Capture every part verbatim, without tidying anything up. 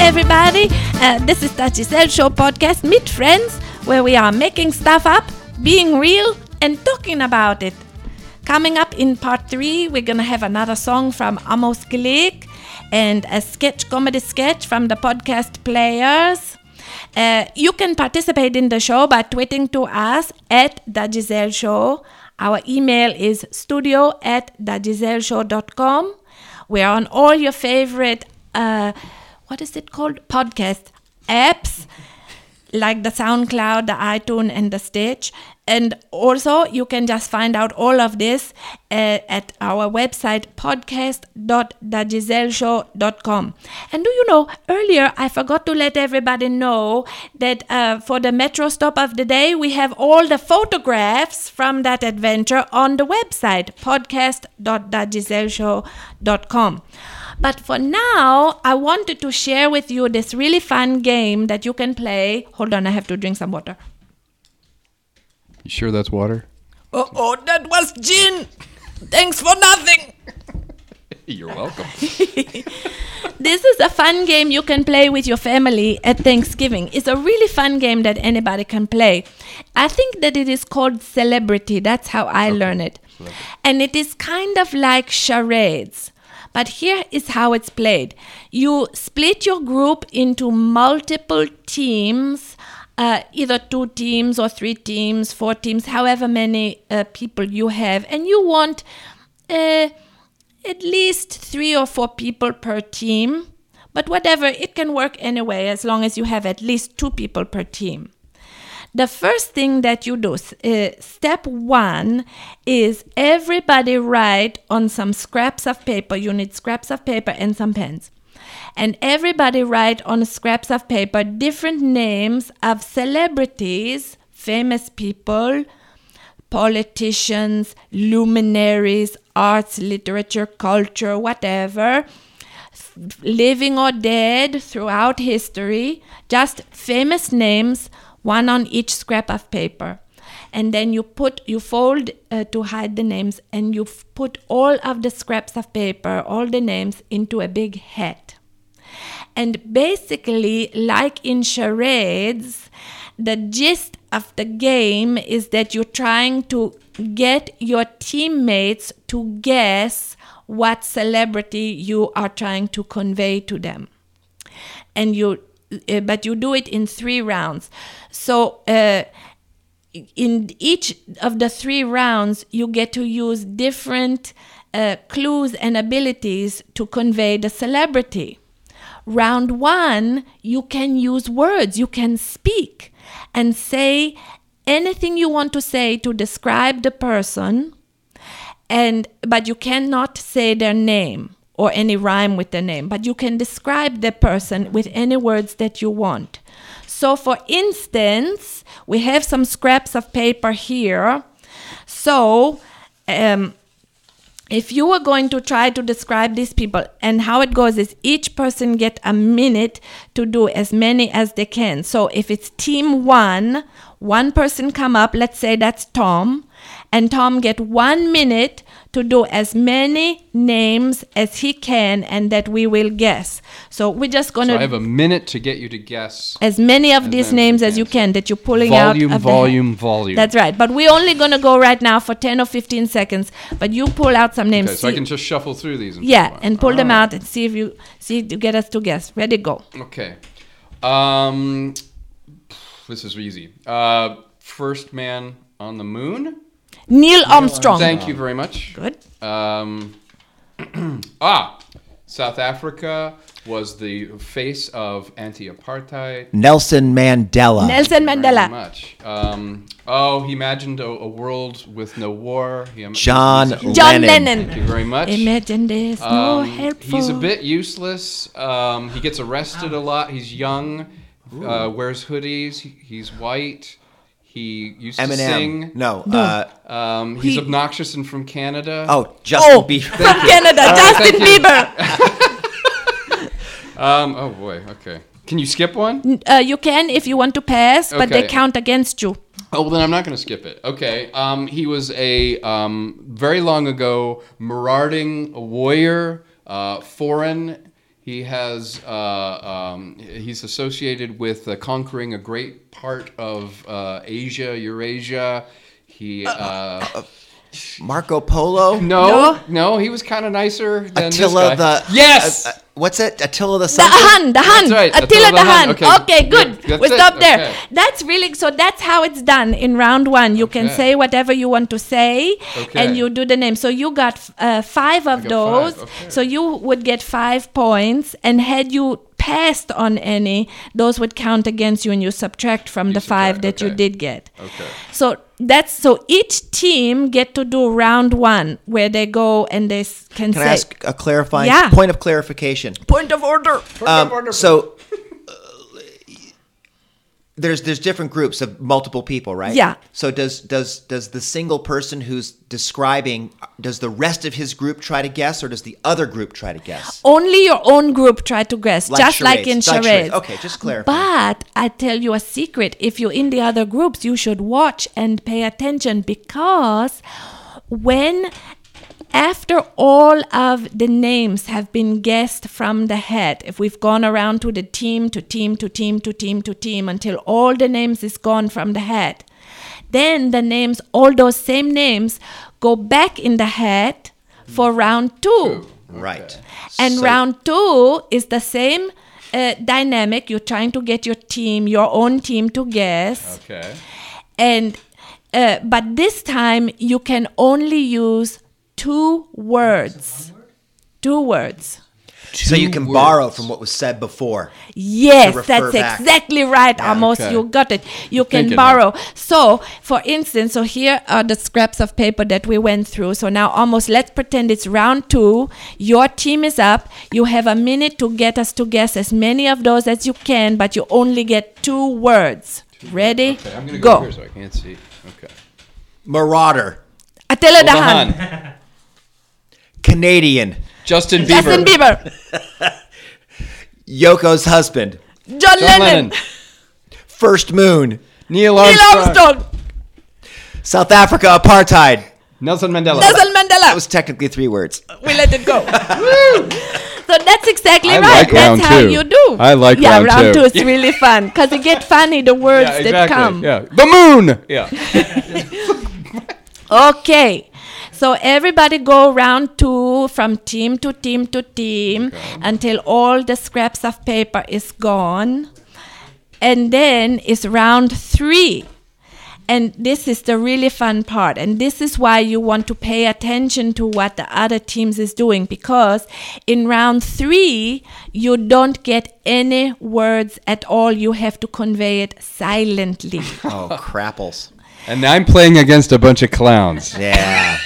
everybody. Uh, this is the Giselle Show podcast, Meet Friends, where we are making stuff up, being real, and talking about it. Coming up in part three, we're going to have another song from Amos Glick and a sketch, comedy sketch from the podcast Players. Uh, you can participate in the show by tweeting to us at The Giselle Show. Our email is studio at the giselle show dot com. We're on all your favorite, uh, what is it called? Podcast apps, like the SoundCloud, the iTunes, and the Stitch. And also, you can just find out all of this uh, at our website, podcast dot the giselle show dot com. And do you know, earlier I forgot to let everybody know that uh, for the metro stop of the day, we have all the photographs from that adventure on the website, podcast dot the giselle show dot com. But for now, I wanted to share with you this really fun game that you can play. Hold on, I have to drink some water. You sure that's water? Oh, oh, that was gin. Thanks for nothing. You're welcome. This is a fun game you can play with your family at Thanksgiving. It's a really fun game that anybody can play. I think that it is called Celebrity. That's how I okay. learned it. Celebrity. And it is kind of like charades. But here is how it's played. You split your group into multiple teams, uh, either two teams or three teams, four teams, however many uh, people you have. And you want uh, at least three or four people per team. But whatever, it can work anyway as long as you have at least two people per team. The first thing that you do, uh, step one, is everybody write on some scraps of paper. You need scraps of paper and some pens. And everybody write on scraps of paper different names of celebrities, famous people, politicians, luminaries, arts, literature, culture, whatever, living or dead throughout history, just famous names, one on each scrap of paper. And then you put, you fold uh, to hide the names, and you f- put all of the scraps of paper, all the names, into a big hat. And basically, like in charades, the gist of the game is that you're trying to get your teammates to guess what celebrity you are trying to convey to them. And you Uh, but you do it in three rounds. So uh, in each of the three rounds, you get to use different uh, clues and abilities to convey the celebrity. Round one, you can use words. You can speak and say anything you want to say to describe the person, and but you cannot say their name or any rhyme with the name, but you can describe the person with any words that you want. So for instance, we have some scraps of paper here. So um, if you are going to try to describe these people, and how it goes is each person get a minute to do as many as they can. So if it's team one, one person come up, let's say that's Tom, and Tom get one minute to do as many names as he can, and that we will guess. So we're just going to... So I have a minute to get you to guess... as many of these names as you can that you're pulling volume, out of Volume, the volume, volume. That's right. But we're only going to go right now for ten or fifteen seconds. But you pull out some names. Okay, so I can just shuffle through these. And yeah, and pull All them right. out and see if you... see to get us to guess. Ready, go. Okay. Um, this is easy. Uh, first man on the moon... Neil Armstrong. Thank you very much. Good. Um, ah, South Africa was the face of anti-apartheid. Nelson Mandela. Nelson Thank you Mandela. very much. Um, oh, he imagined a, a world with no war. He, John he, John Lennon. Lennon. Thank you very much. Imagine there's no Um, helpful. he's a bit useless. Um, he gets arrested a lot. He's young. Uh, wears hoodies. He, he's white. He used Eminem. to sing. No. No. Uh, Um, he's He- obnoxious and from Canada. oh, Justin Oh, Bieber. from Canada, All right, Justin thank you. Bieber. Um, oh boy. Okay. Can you skip one? Uh, you can if you want to pass, but they Okay. count against you. Oh, well, then I'm not going to skip it. Okay. Um, he was a um, very long ago marauding warrior, uh, foreign. He has uh, um, he's associated with uh, conquering a great part of uh, Asia, Eurasia. He uh, Marco Polo? no, No. no, he was kind of nicer than Attila this guy. the yes. uh, uh, what's it? Attila the The something? Hun, the Hun, That's right, Attila Attila the the Hun. Hun. Okay, Okay, good. good. We That's stop it. there. Okay. That's really so. That's how it's done in round one. You can Okay. say whatever you want to say, Okay. and you do the name. So you got uh, five of got those. five, okay. So you would get five points, and had you passed on any, those would count against you, and you subtract from the five subtract, that you okay. did get. Okay. So that's so each team get to do round one where they go and they s- can, Can say I ask a clarifying Yeah. point of clarification? point of order. Um, so uh, there's there's different groups of multiple people, right? Yeah. So does does does the single person who's describing, does the rest of his group try to guess, or does the other group try to guess? Only your own group try to guess, Like just like in charades, like charades. charades. Okay, just clarify. But I tell you a secret: if you're in the other groups, you should watch and pay attention, because when after all of the names have been guessed from the head, if we've gone around to the team, to team, to team, to team, to team, until all the names is gone from the head, then the names, all those same names, go back in the head for round two. Right. And So- round two is the same uh, dynamic. You're trying to get your team, your own team, to guess. Okay. And uh, but this time you can only use two words. Two words. So you can Two borrow words. from what was said before. Yes, refer that's back. exactly right, Amos. okay. You got it. You can Thinking borrow. So, for instance, so here are the scraps of paper that we went through. So now, Amos, let's pretend it's round two. Your team is up. You have a minute to get us to guess as many of those as you can, but you only get two words. Ready? Okay, I'm gonna go, Go. here so I can't see. Okay. Marauder. Attila Oh, the the Hun. Hun. Canadian. Justin Bieber. Justin Bieber. Yoko's husband. John, John Lennon. Lennon. First Moon. Neil Neil Armstrong. Armstrong. South Africa apartheid. Nelson Mandela. Nelson Mandela. That was technically three words. We let it go. So that's exactly I right. like round that's how two. you do. I like yeah, round round two. two is really fun because it get funny the words Yeah, that exactly. come. Yeah. The moon. Yeah. Okay. So everybody go round two from team to team to team until all the scraps of paper is gone. And then it's round three. And this is the really fun part. And this is why you want to pay attention to what the other teams is doing, because in round three, you don't get any words at all. You have to convey it silently. Oh, crapples. And I'm playing against a bunch of clowns. Yeah.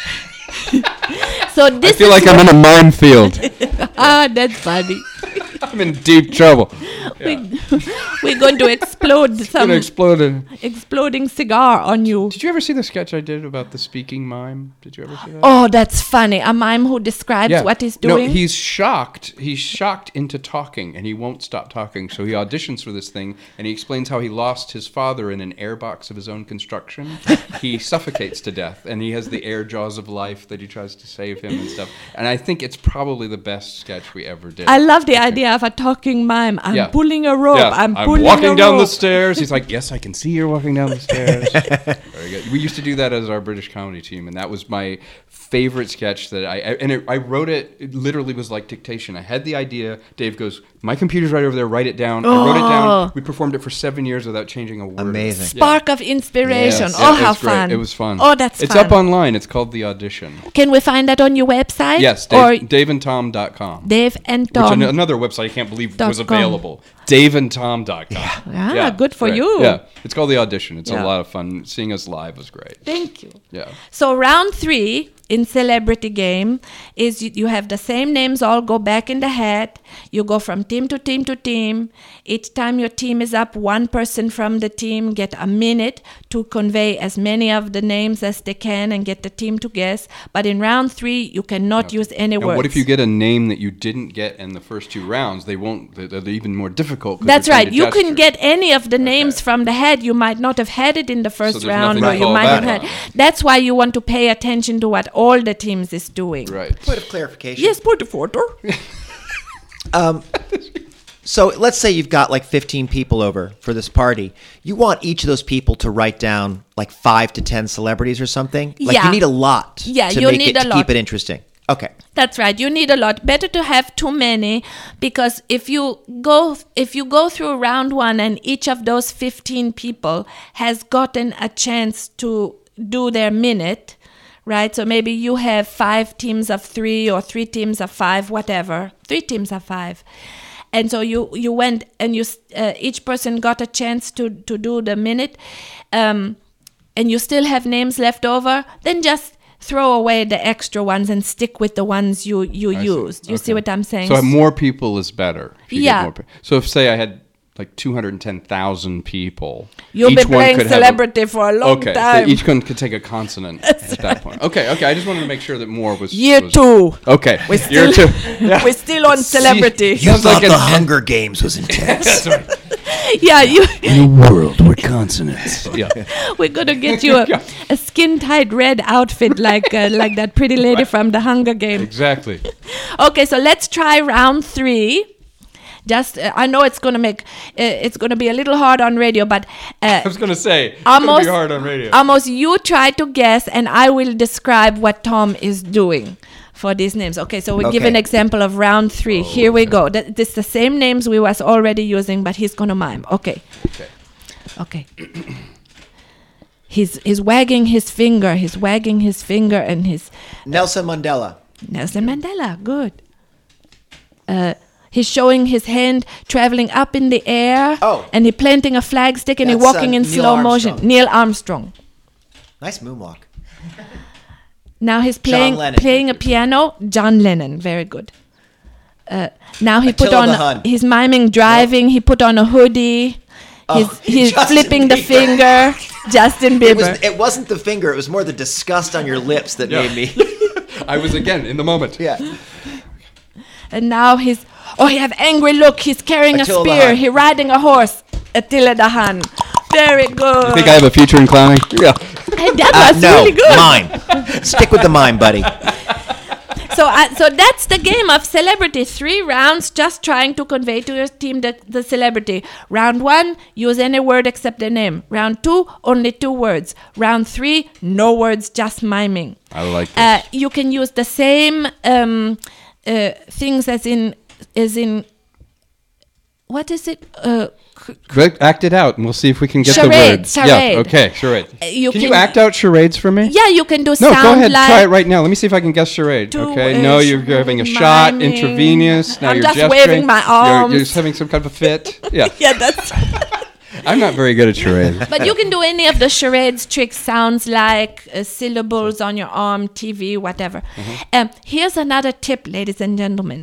So I this feel is like I'm in a minefield. ah, that's funny. I'm in deep trouble. We, we're going to explode I'm some gonna explode. in- exploding cigar on you. Did you ever see the sketch I did about the speaking mime? Did you ever see that? Oh, that's funny. A mime who describes what he's doing. No, he's shocked. He's shocked into talking, and he won't stop talking. So he auditions for this thing, and he explains how he lost his father in an airbox of his own construction. He suffocates to death, and he has the air jaws of life that he tries to save him and stuff. And I think it's probably the best sketch we ever did. I love the idea of a talking mime. I'm Yeah. pulling a rope. Yeah, I'm pulling walking a down the rope. stairs. He's like, "Yes, I can see you're walking down the stairs." Very good. We used to do that as our British comedy team, and that was my favorite sketch. That I and it, I wrote it. It literally was like dictation. I had the idea. Dave goes, "My computer's right over there. Write it down." I wrote it Oh. down. We performed it for seven years without changing a word. Amazing. Yeah. Spark of inspiration. Yes. Oh, Yeah, how it's great. fun. It was fun. Oh, that's it's fun. up online. It's called The Audition. Can we find that on your website? Yes, Or Dave, dave and tom dot com. Dave and Which Tom. an- another website I can't believe Dot was com. available. dave and tom dot com. Ah, good for great. you. Yeah, it's called The Audition. It's Yeah. a lot of fun. Seeing us live was great. Thank you. Yeah. So round three in celebrity game is you, you have the same names all go back in the hat. You go from team to team to team. Each time your team is up, one person from the team get a minute to convey as many of the names as they can and get the team to guess. But in round three, you cannot use any And words. what if you get a name that you didn't get in the first two rounds? They won't. They're, they're even more difficult. 'cause That's they're trying right. to You can gesture. get any of the names from the head. You might not have had it in the first there's round, nothing or to you fall might have back had. on. That's why you want to pay attention to what all the teams is doing. Right. Point of clarification. Yes, point of order. Um, so let's say you've got like fifteen people over for this party. You want each of those people to write down like five to ten celebrities or something? Like Yeah. you need a lot Yeah, to you make need it, a to lot. keep it interesting. Okay. That's right. You need a lot. Better to have too many, because if you go if you go through round one and each of those fifteen people has gotten a chance to do their minute, right? So maybe you have five teams of three or three teams of five, whatever. Three teams of five. And so you, you went and you uh, each person got a chance to, to do the minute, um, and you still have names left over, then just throw away the extra ones and stick with the ones you, you I see. used. You see Okay. what I'm saying? So more people is better. If you Yeah. Get more pe- so if say I had like two hundred ten thousand people, You'll each be one playing could have a- celebrity for a long okay, time. so each one could take a consonant at that point. Okay, okay. I just wanted to make sure that more was Year was- two. Okay, We're year still, two. Yeah. we're still on celebrity. You Sounds thought like the an- Hunger Games was intense. Yeah, you, In a world where consonants. Yeah. we're gonna get you a, a skin-tight red outfit like uh, like that pretty lady from the Hunger Games. Exactly. Okay, so let's try round three. Just, uh, I know it's gonna make uh, it's gonna be a little hard on radio, but uh, I was gonna say it's almost gonna be hard on radio. almost you try to guess, and I will describe what Tom is doing for these names. Okay, so we give Okay. an example of round three. Here we go. Th- this is the same names we was already using, but he's gonna mime. Okay. Okay. Okay. he's he's wagging his finger. He's wagging his finger, and his Nelson Mandela. Nelson Mandela. Good. Uh, he's showing his hand traveling up in the air. Oh. And he planting a flag stick, and he That's, walking uh, in Neil slow motion. Armstrong. Neil Armstrong. Nice moonwalk. Now he's playing Lennon. playing a piano. John Lennon, very good. Uh, now he put Attila on. the Hun. He's miming driving. He put on a hoodie. Oh, He's he's Justin flipping the Bieber. finger. Justin It, Bieber. was, it wasn't the finger. It was more the disgust on your lips that Yeah. made me. I was again in the moment. Yeah. And now he's oh he have angry look. He's carrying Attila a the spear. Hun. He riding a horse. Attila the Hun. Very good. I think I have a future in clowning. Yeah. Hey, that Uh, was no, really good. mime. Stick with the mime, buddy. So, uh, so that's the game of celebrity. Three rounds, just trying to convey to your team the, the celebrity. Round one, use any word except the name. Round two, only two words. Round three, no words, just miming. I like this. Uh, you can use the same um, uh, things as in as in what is it? Uh, c- But act it out, and we'll see if we can get the Charade, words. charade. Yeah. Okay. Charade. Uh, you can, you can- act out charades for me? yeah, you can do No, sound go ahead. like. Try it right now. Let me see if I can guess charade. Do, Okay. uh, No, you're having a shot, miming. intravenous. Now I'm you're just gesturing. waving my You're, arms. you're just having some kind of a fit. Yeah. Yeah, that's. I'm not very good at charades. But you can do any of the charades tricks, sounds like uh, syllables on your arm, T V, whatever. Um, here's another tip, ladies and gentlemen.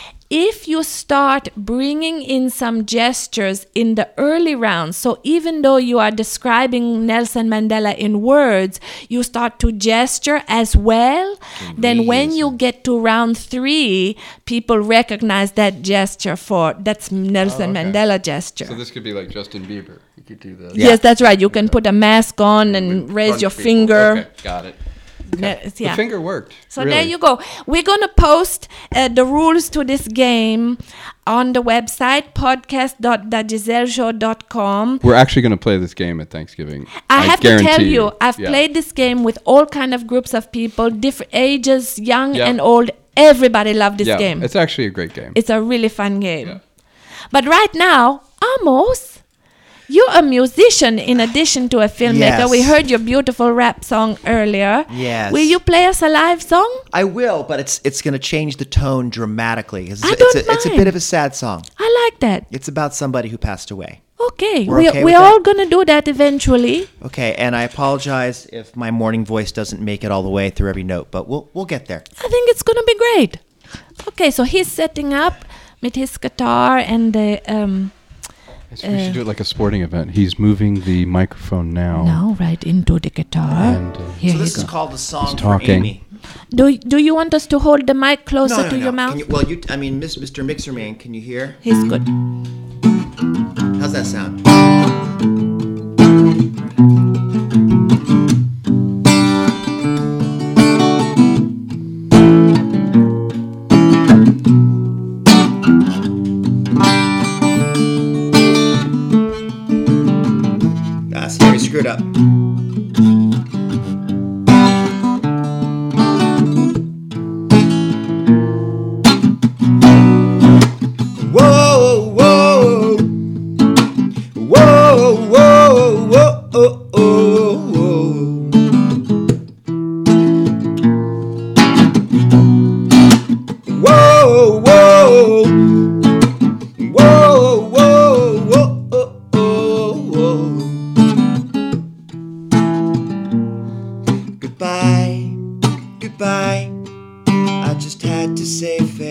If you start bringing in some gestures in the early rounds, so even though you are describing Nelson Mandela in words, you start to gesture as well, then when you get to round three, people recognize that gesture for, that's Nelson Oh, okay. Mandela gesture. So this could be like Justin Bieber. You could do that. Yes, that's right. You can put a mask on and With raise bunch your of people. finger. Okay, got it. Ne- yeah. The finger worked. So really. there you go. We're going to post uh, the rules to this game on the website, podcast dot the giselle show dot com. We're actually going to play this game at Thanksgiving. I have to tell guarantee you, I've Yeah. played this game with all kind of groups of people, different ages, young Yeah. and old. Everybody loved this yeah, game. It's actually a great game. It's a really fun game. Yeah. But right now, Amos, you're a musician in addition to a filmmaker. Yes. We heard your beautiful rap song earlier. Yes. Will you play us a live song? I will, but it's it's going to change the tone dramatically. It's, I it's, don't a, it's a mind. bit of a sad song. I like that. It's about somebody who passed away. Okay. We're we, okay we're with all that? going to do that eventually. Okay, and I apologize if my morning voice doesn't make it all the way through every note, but we'll we'll get there. I think it's going to be great. Okay, so he's setting up with his guitar and the... Um, we should do it like a sporting event. He's moving the microphone now. now right into the guitar. And, uh, Here So you this go. is called the song He's for talking. Amy. Do, do you want us to hold the mic closer No, no, to no. your Can mouth? you, well, you. I mean, Miss, Mister Mixerman, can you hear? He's good. How's that sound?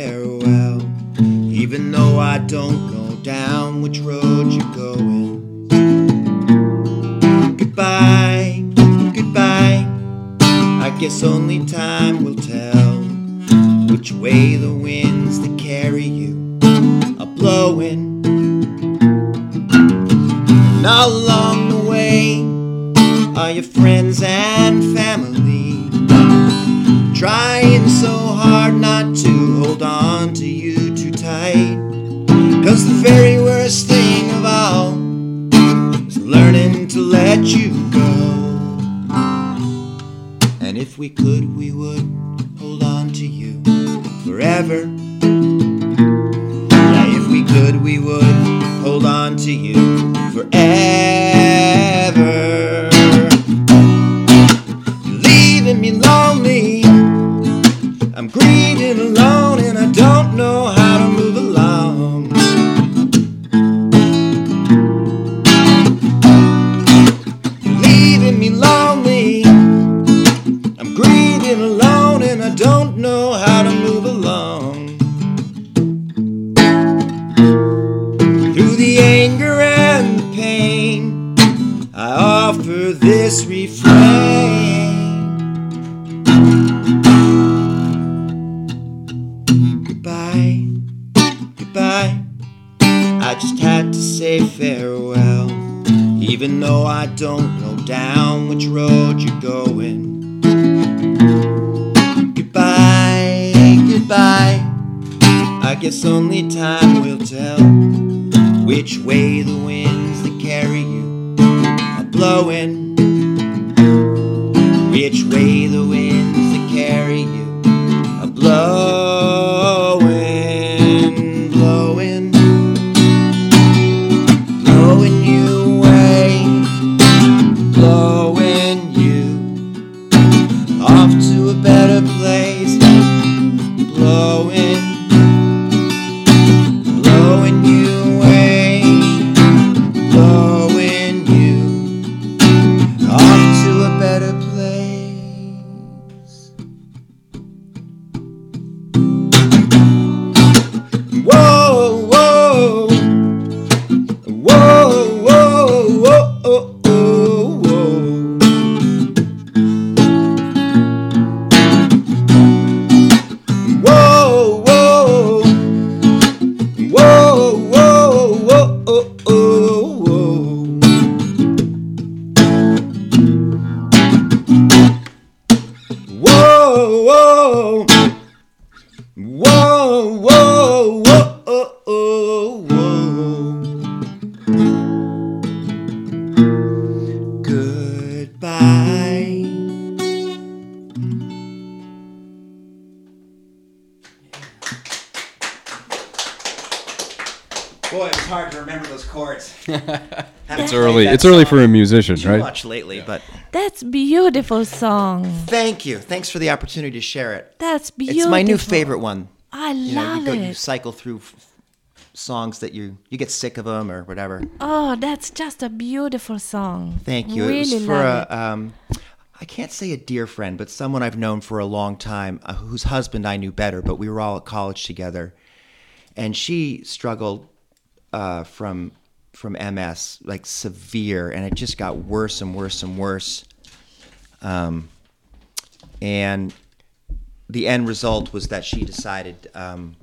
farewell, even though I don't know down which road you're going. Goodbye, goodbye, I guess only time will tell which way the winds that carry you are blowing. And all along the way are your friends and family, trying so hard not to hold on to you too tight. 'Cause the very worst thing of all is learning to let you go. And if we could, we would hold on to you forever. Yeah, if we could, we would hold on to you forever. You're leaving me lonely, I'm grieving alone, and I don't know how to move along. You're leaving me lonely, I'm grieving alone, and I don't know how to move along. Through the anger and the pain, I offer this refrain. Goodbye, goodbye, I just had to say farewell, even though I don't know down which road you're going. Goodbye, goodbye, I guess only time will tell which way the winds that carry you are blowing. Which way the winds that carry you are blowing, blowing, blowing you away, blowing you off to a better place, blowing, blowing you away, blowing you off to a better place. Whoa, whoa, whoa, whoa, whoa, whoa, whoa. Whoa, whoa, whoa, whoa, whoa, whoa. Whoa, whoa, whoa, whoa, whoa, whoa. Goodbye. Boy, it's hard to remember those chords. It's early. It's early for a musician, Too right? much lately, but That's beautiful song. thank you. Thanks for the opportunity to share it. That's beautiful. It's my new favorite one. I You know, love you, go, you it. cycle through f- songs that you you get sick of them or whatever. Oh, that's just a beautiful song. Thank you. Really it was for love a um, I can't say a dear friend, but someone I've known for a long time, uh, whose husband I knew better, but we were all at college together, and she struggled uh, from from M S, like severe, and it just got worse and worse and worse. Um, and the end result was that she decided um,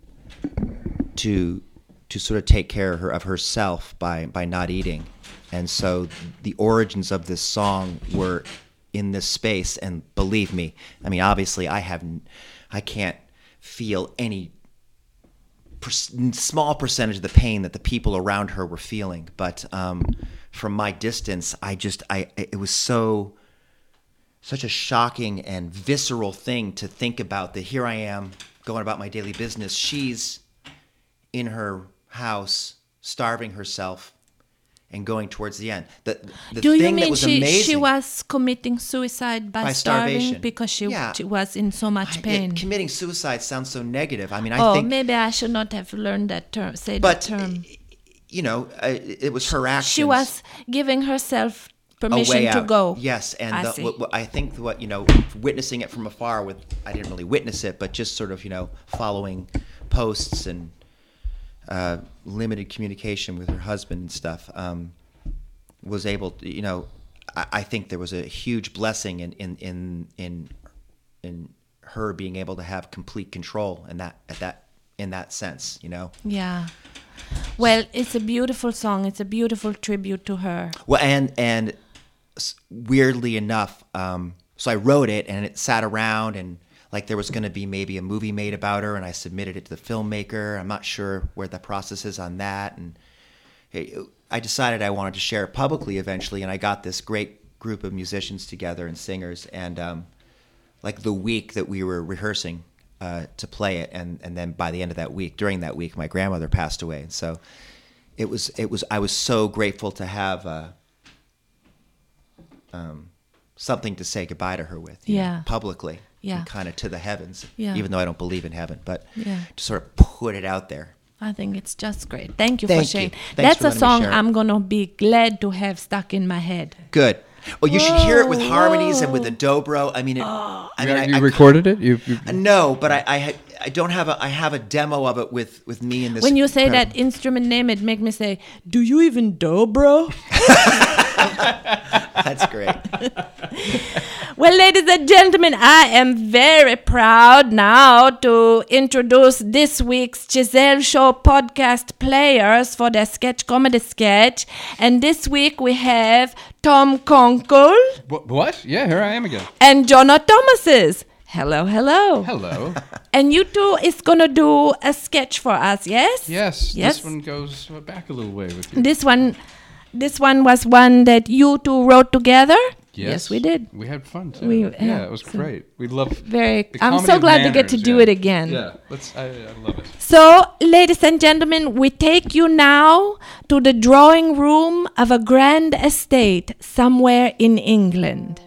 to to sort of take care of, her, of herself by by not eating, and so the origins of this song were in this space. And believe me, I mean, obviously, I have I can't feel any per- small percentage of the pain that the people around her were feeling, but um, from my distance, I just I it was so. Such a shocking and visceral thing to think about, that here I am going about my daily business. She's in her house, starving herself and going towards the end. The, the Do you thing that mean was she, amazing, she was committing suicide by, By starving starvation. because she, Yeah. she was in so much I- pain? yeah, committing suicide sounds so negative. I mean, I oh, think, maybe I should not have learned that term. Say but that term. you know, uh, it was her action. She was giving herself permission a way to out. go. Yes, and I the, see. what, what I think what you know, witnessing it from afar with I didn't really witness it, but just sort of you know following posts and uh, limited communication with her husband and stuff, um, was able to, you know, I, I think there was a huge blessing in in in in in her being able to have complete control in that at that in that sense, you know. Yeah. Well, it's a beautiful song. It's a beautiful tribute to her. Well, and and s- weirdly enough, um, so I wrote it and it sat around and like there was going to be maybe a movie made about her, and I submitted it to the filmmaker. I'm not sure where the process is on that, and hey, I decided I wanted to share it publicly eventually, and I got this great group of musicians together and singers, and um, like the week that we were rehearsing uh, to play it, and, and then by the end of that week, during that week, my grandmother passed away, and so it was it was I was so grateful to have uh, um, something to say goodbye to her with, you know, Yeah. publicly, Yeah. kind of to the heavens, Yeah. even though I don't believe in heaven, but Yeah. to sort of put it out there. I think it's just great. Thank you Thank for you. sharing. Thanks That's for a letting me song share it. I'm going to be glad to have stuck in my head. Good. Well, you should hear it with Whoa, harmonies and with whoa. a dobro. I mean, it, I You, mean, I, you I, recorded it? You, you No, but I, I, had- I don't have a. I have a demo of it with, with me in this. When you say pre- that instrument name, it make me say, do you even do, bro? That's great. Well, ladies and gentlemen, I am very proud now to introduce this week's Giselle Show podcast players for their sketch comedy sketch. And this week we have Tom Conkle Wh- what? Yeah, here I am again. and Jonah Thomases. Hello, hello. Hello. And you two is going to do a sketch for us, yes? Yes, Yes. this one goes uh, back a little way with you. This one, this one was one that you two wrote together? Yes, we did. We had fun too. We- yeah, yeah, it was so- great. We love. Very. the I'm comedy so of glad to get to manners, do yeah. it again. Yeah, let's. I, I love it. So, ladies and gentlemen, we take you now to the drawing room of a grand estate somewhere in England.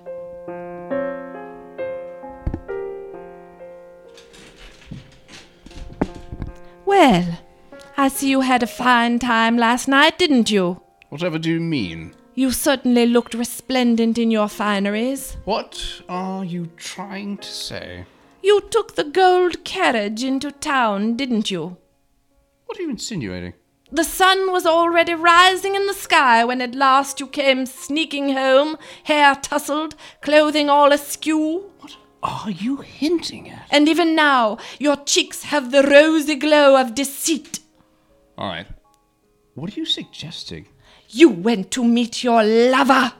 Well, I see you had a fine time last night, didn't you? Whatever do you mean? You certainly looked resplendent in your fineries. What are you trying to say? You took the gold carriage into town, didn't you? What are you insinuating? The sun was already rising in the sky when at last you came sneaking home, hair tousled, clothing all askew. What are you hinting at? And even now, your cheeks have the rosy glow of deceit. All right. What are you suggesting? You went to meet your lover.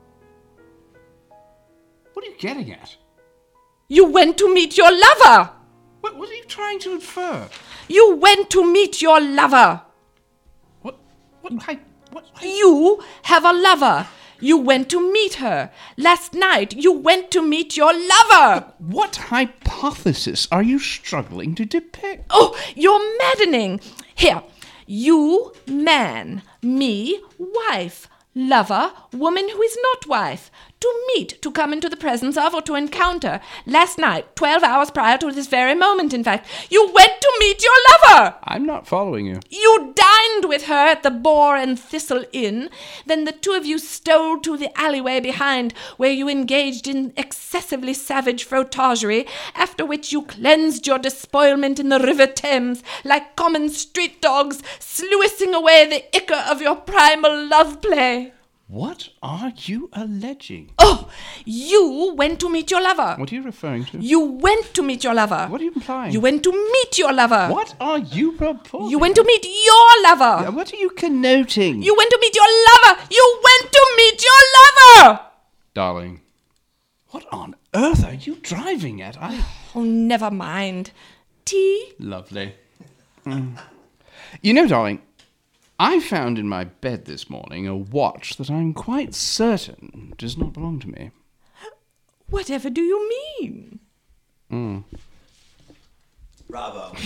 What are you getting at? You went to meet your lover. What, what are you trying to infer? You went to meet your lover. What? What? I, what? I, You have a lover. You went to meet her. Last night, you went to meet your lover. what hypothesis are you struggling to depict? Oh, you're maddening. Here, you, man, me, wife, lover, woman who is not wife. To meet, to come into the presence of, or to encounter. Last night, twelve hours prior to this very moment, in fact, you went to meet your lover. I'm not following you. You dined with her at the Boar and Thistle Inn. Then the two of you stole to the alleyway behind, where you engaged in excessively savage frottagerie, after which you cleansed your despoilment in the River Thames, like common street dogs, sluicing away the ichor of your primal love play. What are you alleging? Oh, you went to meet your lover. What are you referring to? You went to meet your lover. What are you implying? You went to meet your lover. What are you reporting? You went to meet your lover. What are you connoting? You went to meet your lover. You went to meet your lover. Darling, what on earth are you driving at? I... Oh, never mind. Tea? Lovely. Mm. You know, darling, I found in my bed this morning a watch that I'm quite certain does not belong to me. Whatever do you mean? Mm. Bravo.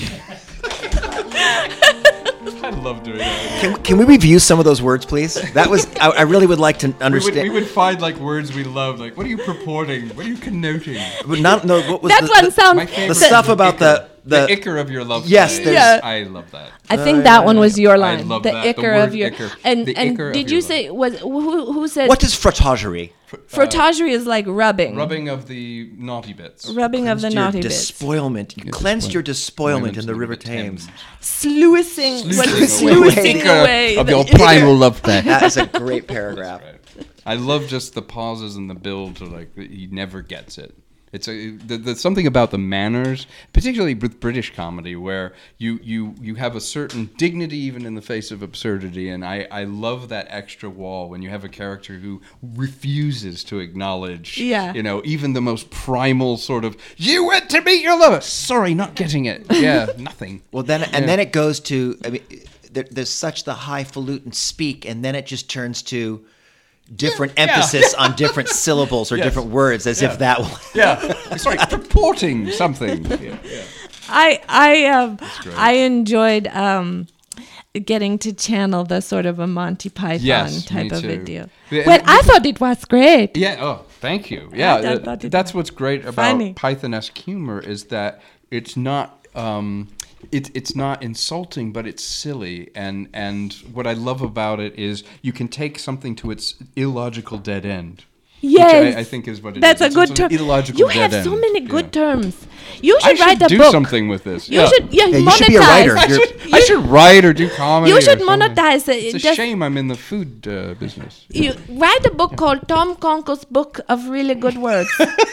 I love doing that. Can, can we review some of those words, please? That was I, I really would like to We would, understand. we would find like words we love. Like, what are you purporting? What are you connoting? But not no. What was That the, one the, sounds... My favorite the stuff about the the, the ichor of your love Yes, play. there's- Yeah. I love that. I think that one was your I line. love the that. The ichor word of your ichor. and The and ichor of did your you love. say was who who said what is frottagerie? frottagerie is like rubbing Rubbing of the naughty bits. rubbing of the Cleansed your naughty bits, despoilment. You cleansed your despoilment in the River Thames. sluicing Sluicing sluicing away. away Of the your ichor. primal love play. That is a great paragraph. Right. I love just the pauses and the build to like he never gets it. It's a, the, there's something about the manners, particularly with British comedy, where you, you, you have a certain dignity even in the face of absurdity, and I, I love that extra wall when you have a character who refuses to acknowledge, Yeah. you know, even the most primal sort of, you went to meet your lover! Sorry, not getting it. Yeah, nothing. Well, then and Yeah. then it goes to. I mean, there, there's such the highfalutin speak, and then it just turns to different Yeah. emphasis on different syllables or Yes. different words, as Yeah. if that will. Yeah, sorry, purporting something. Yeah, yeah. I I um great. I enjoyed um getting to channel the sort of a Monty Python Yes, type me of too. video. Yeah, Well, and- I thought it was great. Yeah. Oh, thank you. Yeah, I- I that- thought it that's was what's great about funny. Python-esque humor is that it's not um, it, it's not insulting, but it's silly. And and what I love about it is you can take something to its illogical dead end. Yes, which I, I think is what it that's is. a It's good an term. illogical You dead have so end. many good Yeah. terms. You I should should write a do book. something with this. You yeah. should yeah, Yeah, you monetize. should be a writer. I You're- should, I should write or do comedy. You or should something. monetize it. It's a Just- shame I'm in the food uh, business. You write a book called Tom Conkel's Book of Really Good Words.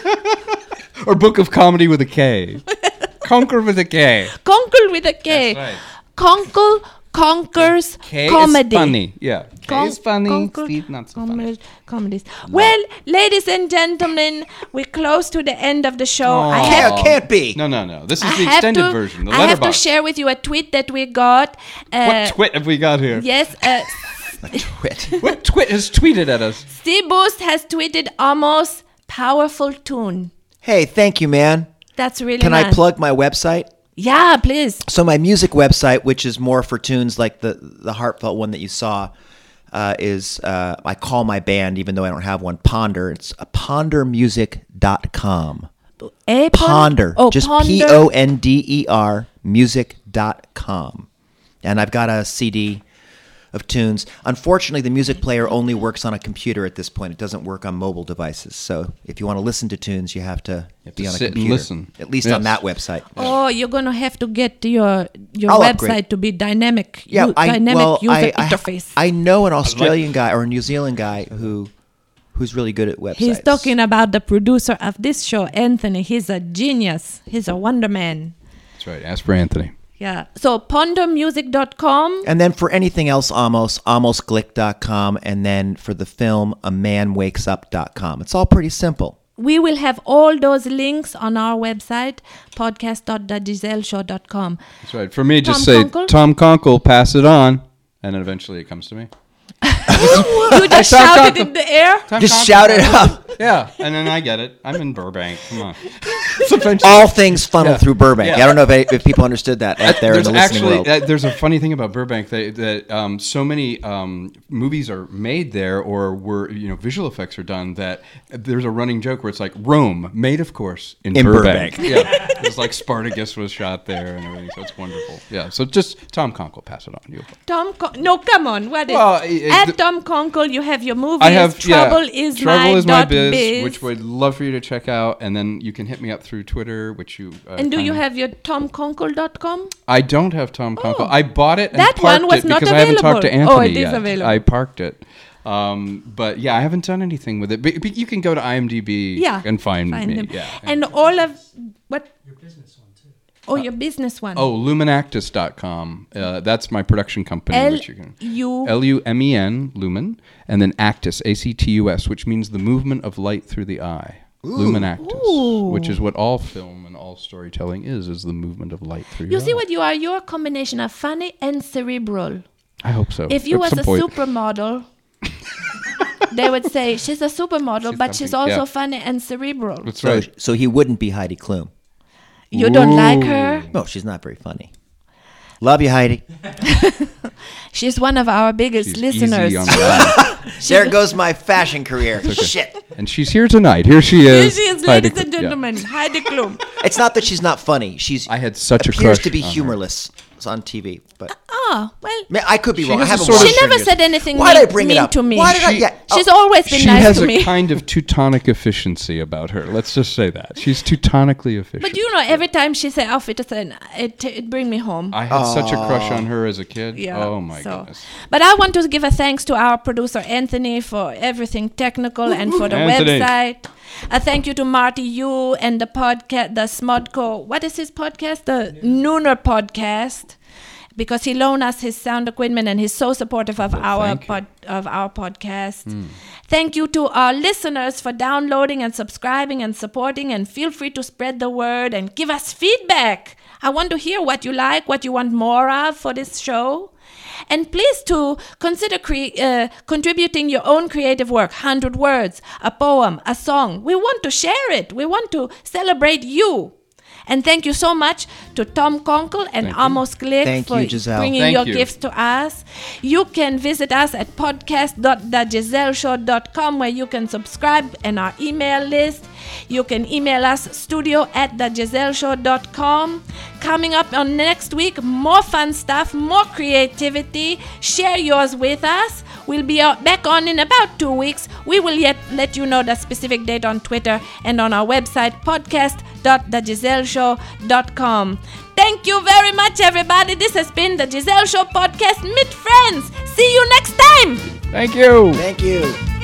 Or book of comedy with a K. Conquer with a K. Conkel with a K. That's right. Conkel conquers K comedy. is funny. Yeah. K Con- is funny. Conkel Steve not so funny. comedy- comedies. Well, ladies and gentlemen, we're close to the end of the show. I Aw. have Can't, can't be. No, no, no. This is I the have extended to, version. The I have to letterbox. share with you a tweet that we got. Uh, What twit have we got here? Yes, uh, Twit. What twit has tweeted at us? Steve Boost has tweeted almost powerful tune. Hey, thank you, man. That's really Can I nice. plug my website? Yeah, please. So my music website, which is more for tunes like the the heartfelt one that you saw, uh, is uh, I call my band, even though I don't have one, Ponder. It's uh, ponder music dot com. A Ponder. Oh, just Ponder. P O N D E R music dot com. And I've got a C D of tunes. Unfortunately, the music player only works on a computer at this point. It doesn't work on mobile devices. So if you want to listen to tunes, you have to have be to on a sit and computer. listen. At least Yes. on that website. Oh, you're gonna have to get your your I'll website upgrade. to be dynamic. Yeah, u- I, dynamic well, user I, I, interface. I know an Australian guy or a New Zealand guy who who's really good at websites. He's talking about the producer of this show, Anthony. He's a genius. He's a wonder man. That's right. Ask for Anthony. Yeah. So ponder music dot com. And then for anything else, Amos, amos glick dot com. And then for the film, a man wakes up dot com. It's all pretty simple. We will have all those links on our website, podcast dot the giselle show dot com. That's right. For me, just Tom say, Conkle? Tom Conkle, pass it on. And then eventually it comes to me. You just Tom shouted Conkle. in the air. Tom Just Conkle, shout it pass up. Yeah. And then I get it. I'm in Burbank. Come on. It's eventually- All things funnel Yeah. through Burbank. Yeah. I don't know if, any, if people understood that out there in there's the listening actually world. uh, there's a funny thing about Burbank that, that um, so many um, movies are made there, or were you know visual effects are done. That there's a running joke where it's like Rome, made of course in, In Burbank. Burbank. Yeah, it's like Spartacus was shot there and everything. So it's wonderful. Yeah, so just Tom Conkle, pass it on. You. Tom, Con- no, come on. What is Well, it- at the- Tom Conkle? You have your movies. I have Trouble yeah, is Trouble my is my dot biz, biz. which would love for you to check out, and then you can hit me up through Twitter, which you. Uh, And do you kinda- have your tom conkle dot com? I don't have Tom Conkle. Oh. I bought it and That parked one was it not because I haven't talked to available. Anthony Oh, it is yet. available. I parked it. Um, but yeah, I haven't done anything with it. But, but you can go to IMDb Yeah. and find, Find me. them. Yeah. And all of what? Your business one too. Oh, your business one. oh, lumenactus dot com. Uh, that's my production company. L which you can U L U M E N, Lumen, and then Actus, A C T U S, which means the movement of light through the eye. Lumenactus, Ooh. which is what all film and all storytelling is, is the movement of light through You your see eye. what you are? You're a combination of funny and cerebral. I hope so. If you At was some a point. supermodel, they would say she's a supermodel, She's but she's something, also yeah. funny and cerebral. That's So, right. so he wouldn't be Heidi Klum. You don't like her? No, she's not very funny. Love you, Heidi. She's one of our biggest She's listeners. easy on the line. There goes my fashion career. Shit. And she's here tonight. Here she Here is. she is, Heidi ladies and Klum. Yeah. gentlemen. Heidi Klum. It's not that she's not funny. She's I had such a appears crush to be on her. humorless on T V, but Oh, well. I, mean, I could be She wrong. I has a haven't sort of- watched She her never news. said anything Why mean, did I bring mean it up? to me. Why did I? She- Yeah. She's oh, always been She nice has to a me. kind of Teutonic efficiency about her. Let's just say that. She's Teutonically efficient. But you know, every time she say "Auf Wiedersehen," it it bring me home. I had such a crush on her as a kid. Yeah, Oh my so- goodness. But I want to give a thanks to our producer Anthony for everything technical and for the Anthony. website. A thank you to Marty Yu and the podcast, the Smodco. What is his podcast? The Nooner podcast. Because he loaned us his sound equipment and he's so supportive of Well, our thank you. pod, of our podcast. Thank you to our listeners for downloading and subscribing and supporting, and feel free to spread the word and give us feedback. I want to hear what you like, what you want more of for this show. And please to consider cre- uh, contributing your own creative work, one hundred words, a poem, a song. We want to share it. We want to celebrate you. And thank you so much to Tom Konkel and Thank you. Amos Glick Thank for you, Giselle. bringing Thank your you. gifts to us. You can visit us at podcast dot the giselle show dot com, where you can subscribe in our email list. You can email us studio at the giselle show dot com. Coming up on next week, more fun stuff, more creativity. Share yours with us. We'll be out back on in about two weeks. We will yet let you know the specific date on Twitter and on our website, podcast dot the giselle show dot com. Thank you very much, everybody. This has been the Giselle Show Podcast. Meet friends. See you next time. Thank you. Thank you.